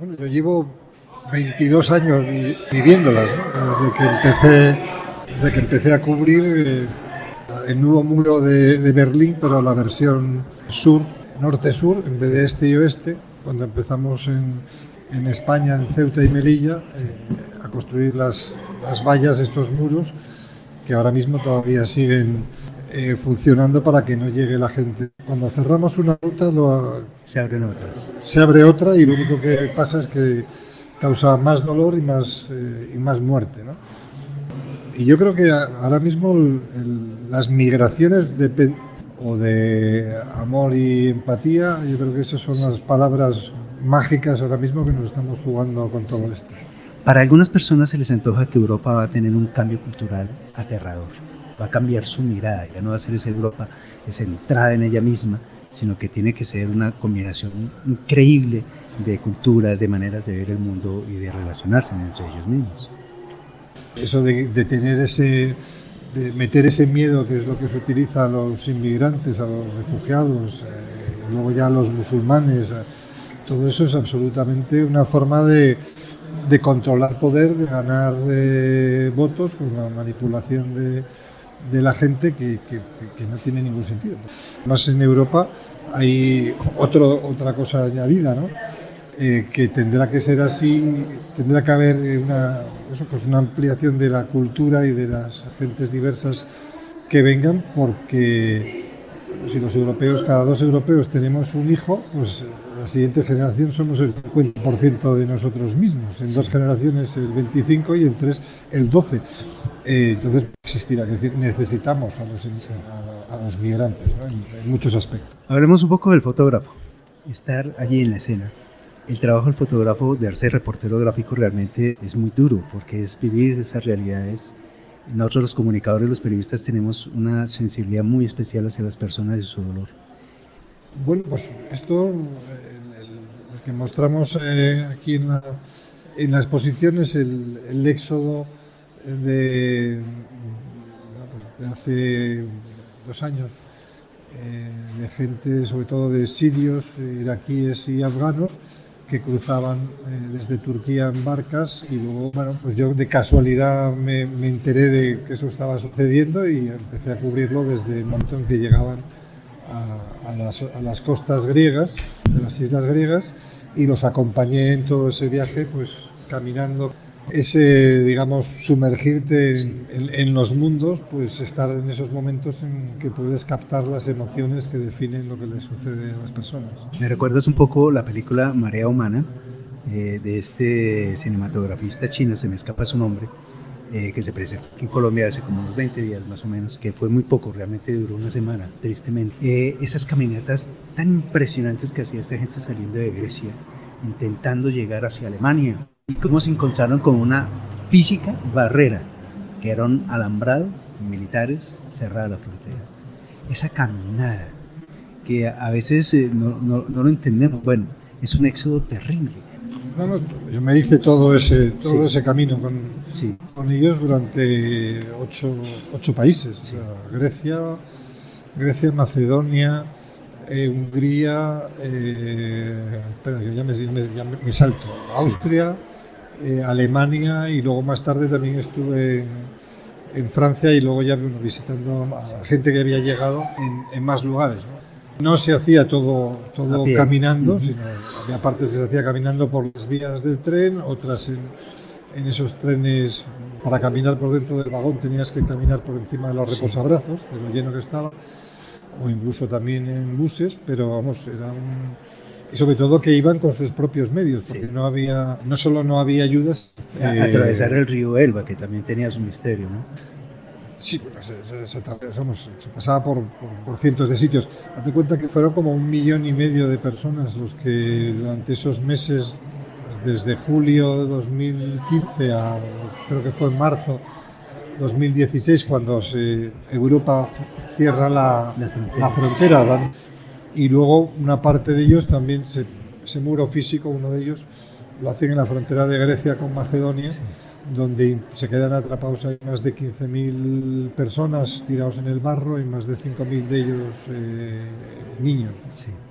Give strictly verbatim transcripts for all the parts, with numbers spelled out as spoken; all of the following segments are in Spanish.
Bueno, yo llevo veintidós años vi- viviéndolas, ¿no? Desde que empecé, desde que empecé a cubrir eh, el nuevo muro de, de Berlín, pero la versión sur, norte-sur, en vez Sí, de este y oeste, cuando empezamos en, en España, en Ceuta y Melilla, sí. eh, a construir las, las vallas, estos muros, que ahora mismo todavía siguen eh, funcionando para que no llegue la gente. Cuando cerramos una ruta lo, Se abren otras. se abre otra y lo único que pasa es que causa más dolor y más, eh, y más muerte, ¿no? Y yo creo que ahora mismo el, el, las migraciones de, o de amor y empatía, yo creo que esas son Sí, las palabras mágicas ahora mismo que nos estamos jugando con sí. todo esto. Para algunas personas se les antoja que Europa va a tener un cambio cultural aterrador. Va a cambiar su mirada, ya no va a ser esa Europa centrada en ella misma, sino que tiene que ser una combinación increíble de culturas, de maneras de ver el mundo y de relacionarse entre ellos mismos. Eso de, de tener ese, de meter ese miedo, que es lo que se utiliza a los inmigrantes, a los refugiados, eh, luego ya a los musulmanes, eh, todo eso es absolutamente una forma de, de controlar poder, de ganar eh, votos con la manipulación de, de la gente que, que, que no tiene ningún sentido. Más en Europa hay otro, otra cosa añadida, ¿no? Eh, que tendrá que ser así, tendrá que haber una, eso, pues una ampliación de la cultura y de las gentes diversas que vengan, porque si los europeos, cada dos europeos tenemos un hijo, pues la siguiente generación somos el cincuenta por ciento de nosotros mismos, en sí. Dos generaciones el veinticinco por ciento y en tres el doce por ciento. Eh, entonces existirá, es decir, necesitamos a los, sí. a, a los migrantes, ¿no? en, en muchos aspectos. Hablemos un poco del fotógrafo, estar allí en la escena. El trabajo del fotógrafo, de ser reportero gráfico, realmente es muy duro, porque es vivir esas realidades. Nosotros los comunicadores, los periodistas, tenemos una sensibilidad muy especial hacia las personas y su dolor. Bueno, pues esto, el, el, lo que mostramos eh, aquí en la, en la exposición es el, el éxodo de, de hace dos años, eh, de gente, sobre todo de sirios, iraquíes y afganos, que cruzaban eh, desde Turquía en barcas, y luego, bueno, pues yo de casualidad me, me enteré de que eso estaba sucediendo y empecé a cubrirlo desde el momento en que llegaban a, a, las, a las costas griegas, de las islas griegas, y los acompañé en todo ese viaje, pues caminando. Ese, digamos, sumergirte Sí. en, en, en los mundos, pues estar en esos momentos en que puedes captar las emociones que definen lo que les sucede a las personas. Me recuerdas un poco la película Marea Humana, eh, de este cinematografista chino, se me escapa su nombre, eh, que se presentó aquí en Colombia hace como unos veinte días más o menos, que fue muy poco, realmente duró una semana, tristemente. Eh, esas caminatas tan impresionantes que hacía esta gente saliendo de Grecia, intentando llegar hacia Alemania, y cómo se encontraron con una física barrera, que era un alambrado militares cerrada la frontera. Esa caminada, que a veces eh, no, no, no lo entendemos, bueno, es un éxodo terrible. No, no, yo me hice todo ese, todo Sí. ese camino con, Sí. con ellos durante ocho, ocho países, Sí. o sea, Grecia, Grecia, Macedonia, eh, Hungría, eh, espera, que ya me, ya me, ya me salto, Austria, sí. eh, Alemania, y luego más tarde también estuve en, en Francia, y luego ya bueno, visitando a sí. gente que había llegado en, en más lugares, ¿no? No se hacía todo, todo caminando, uh-huh. sino había partes que se hacía caminando por las vías del tren, otras en, en esos trenes. Para caminar por dentro del vagón tenías que caminar por encima de los sí. reposabrazos, de lo lleno que estaba, o incluso también en buses, pero vamos, era un... Y sobre todo que iban con sus propios medios, porque sí. no había, no solo no había ayudas... A, eh... Atravesar el río Elba, que también tenía su misterio, ¿no? Sí, pues se, se, se, vamos, se pasaba por, por, por cientos de sitios. Date cuenta que fueron como un millón y medio de personas los que durante esos meses, desde julio de dos mil quince a creo que fue en marzo dos mil dieciséis, sí. cuando se, Europa cierra la, la frontera, ¿no? Y luego una parte de ellos también, se, ese muro físico, uno de ellos lo hacen en la frontera de Grecia con Macedonia, sí. donde se quedan atrapados. Hay más de quince mil personas tirados en el barro y más de cinco mil de ellos eh, niños. Sí.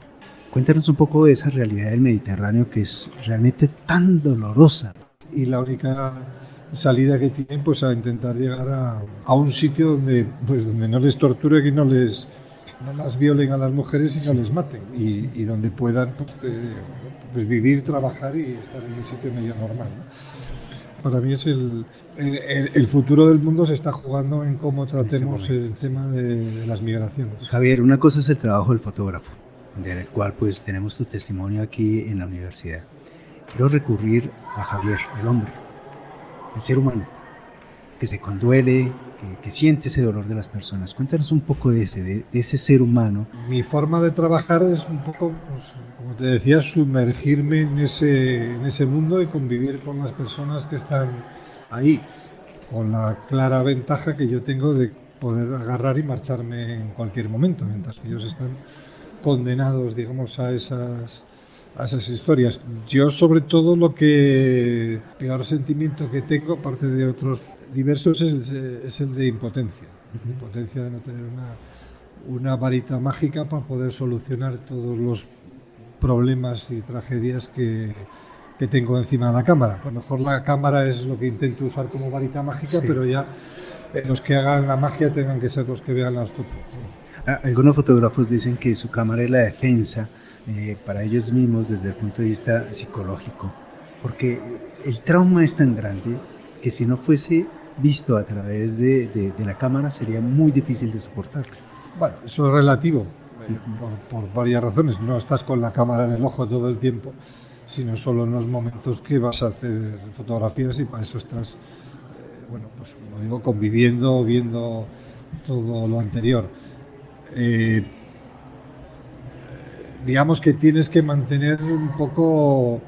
Cuéntanos un poco de esa realidad del Mediterráneo que es realmente tan dolorosa. Y la única salida que tienen, pues a intentar llegar a, a un sitio donde, pues, donde no les torturen y no les no las violen a las mujeres y sí. no les maten. Y, sí. y donde puedan pues, eh, pues vivir, trabajar y estar en un sitio medio normal, ¿no? Para mí es el, el, el futuro del mundo se está jugando en cómo tratemos momento, el sí. tema de, de las migraciones. Javier, una cosa es el trabajo del fotógrafo, del cual pues tenemos tu testimonio aquí en la universidad. Quiero recurrir a Javier, el hombre, el ser humano, que se conduele, que, que siente ese dolor de las personas. Cuéntanos un poco de ese, de, de ese ser humano. Mi forma de trabajar es un poco, pues, como te decía, sumergirme en ese, en ese mundo y convivir con las personas que están ahí, con la clara ventaja que yo tengo de poder agarrar y marcharme en cualquier momento, mientras que ellos están condenados, digamos, a esas... a esas historias. Yo sobre todo lo que peor sentimiento que tengo, aparte de otros diversos, es el, es el de impotencia. La impotencia de no tener una, una varita mágica para poder solucionar todos los problemas y tragedias que, que tengo encima de la cámara. A lo mejor la cámara es lo que intento usar como varita mágica, sí. pero ya los que hagan la magia tengan que ser los que vean las fotos. Sí. Algunos fotógrafos dicen que su cámara es la defensa Eh, para ellos mismos desde el punto de vista psicológico, porque el trauma es tan grande que si no fuese visto a través de, de, de la cámara sería muy difícil de soportar. Bueno, eso es relativo, eh, por, por varias razones. No estás con la cámara en el ojo todo el tiempo, sino solo en los momentos que vas a hacer fotografías y para eso estás, eh, bueno, pues como digo, conviviendo, viendo todo lo anterior. Eh, digamos que tienes que mantener un poco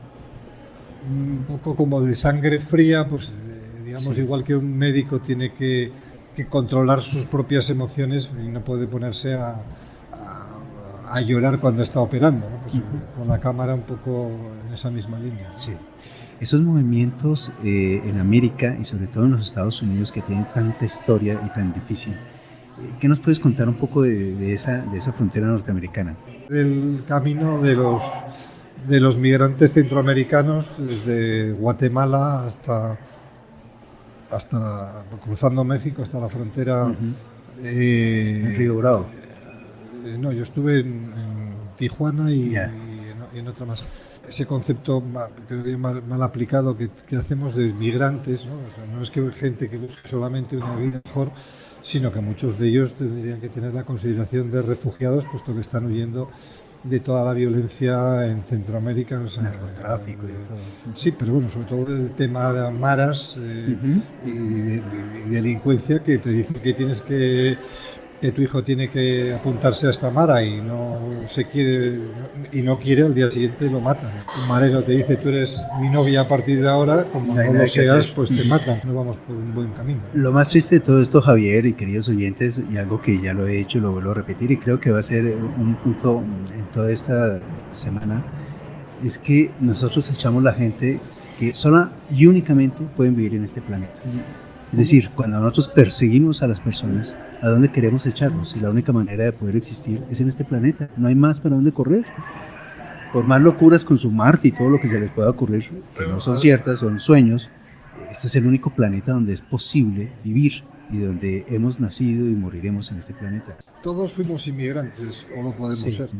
un poco como de sangre fría, pues eh, digamos sí. igual que un médico tiene que, que controlar sus propias emociones y no puede ponerse a, a, a llorar cuando está operando, ¿no? Pues uh-huh. con la cámara un poco en esa misma línea, ¿no? Sí. Esos movimientos eh, en América y sobre todo en los Estados Unidos que tienen tanta historia y tan difícil, ¿qué nos puedes contar un poco de, de, esa, de esa frontera norteamericana? Del camino de los, de los migrantes centroamericanos desde Guatemala hasta, hasta la, cruzando México hasta la frontera. Uh-huh. eh, ¿En Río Bravo? Eh, no, yo estuve en, en Tijuana y, yeah. y, en, y en otra más. Ese concepto creo que mal, mal aplicado que, que hacemos de migrantes, ¿no? O sea, no es que gente que busque solamente una vida mejor, sino que muchos de ellos tendrían que tener la consideración de refugiados, puesto que están huyendo de toda la violencia en Centroamérica. O sea, narcotráfico y todo. Sí, pero bueno, sobre todo el tema de maras eh, uh-huh. y, de, y delincuencia, que te dicen que tienes que que tu hijo tiene que apuntarse a esta mara y no se quiere y no quiere, al día siguiente lo matan. Un marero te dice, tú eres mi novia a partir de ahora, como no, no lo seas, pues te matan. No vamos por un buen camino. Lo más triste de todo esto, Javier y queridos oyentes, y algo que ya lo he hecho y lo vuelvo a repetir y creo que va a ser un punto en toda esta semana, es que nosotros echamos la gente que sola y únicamente pueden vivir en este planeta. Es decir, cuando nosotros perseguimos a las personas, ¿a dónde queremos echarnos? Y la única manera de poder existir es en este planeta. No hay más para dónde correr. Por más locuras con su Marte y todo lo que se les pueda ocurrir, que no son ciertas, son sueños, este es el único planeta donde es posible vivir y donde hemos nacido y moriremos en este planeta. Todos fuimos inmigrantes, o lo podemos sí. ser.